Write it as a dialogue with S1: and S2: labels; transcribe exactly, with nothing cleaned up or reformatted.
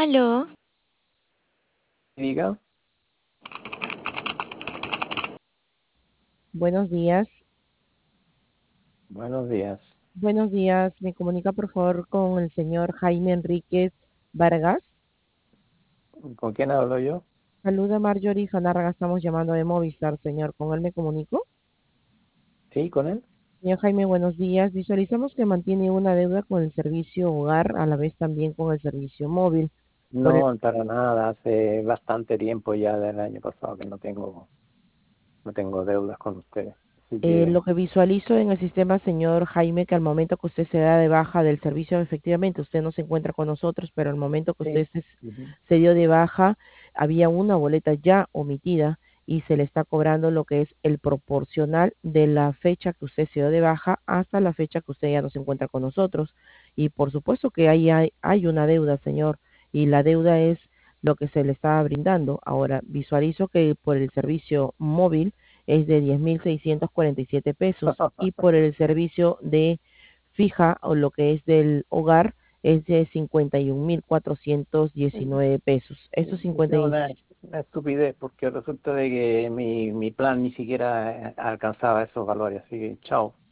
S1: Aló,
S2: Diga,
S3: Buenos días.
S2: buenos días.
S3: Buenos días. ¿Me comunica por favor con el señor Jaime Enríquez Vargas?
S2: ¿Con quién hablo yo?
S3: Saluda Marjorie Fanárraga, estamos llamando de Movistar, señor. ¿Con él me comunico?
S2: Sí, con él.
S3: Señor Jaime, buenos días. Visualizamos que mantiene una deuda con el servicio hogar, a la vez también con el servicio móvil. Por el-
S2: No, para nada. Hace bastante tiempo ya del año pasado que no tengo, no tengo deudas con ustedes. Así
S3: eh,
S2: que
S3: lo que visualizo en el sistema, señor Jaime, que al momento que usted se da de baja del servicio, efectivamente usted no se encuentra con nosotros, pero al momento que usted
S2: sí.
S3: se,
S2: Ujú.
S3: se dio de baja, había una boleta ya omitida y se le está cobrando lo que es el proporcional de la fecha que usted se dio de baja hasta la fecha que usted ya no se encuentra con nosotros. Y por supuesto que ahí hay, hay una deuda, señor, y la deuda es lo que se le está brindando. Ahora, visualizo que por el servicio móvil es de diez mil seiscientos cuarenta y siete pesos y por el servicio de fija o lo que es del hogar es de cincuenta y un mil cuatrocientos diecinueve pesos. Esos
S2: Es
S3: cincuenta y
S2: una, una estupidez porque resulta de que mi, mi plan ni siquiera eh, alcanzaba esos valores. Así que chao.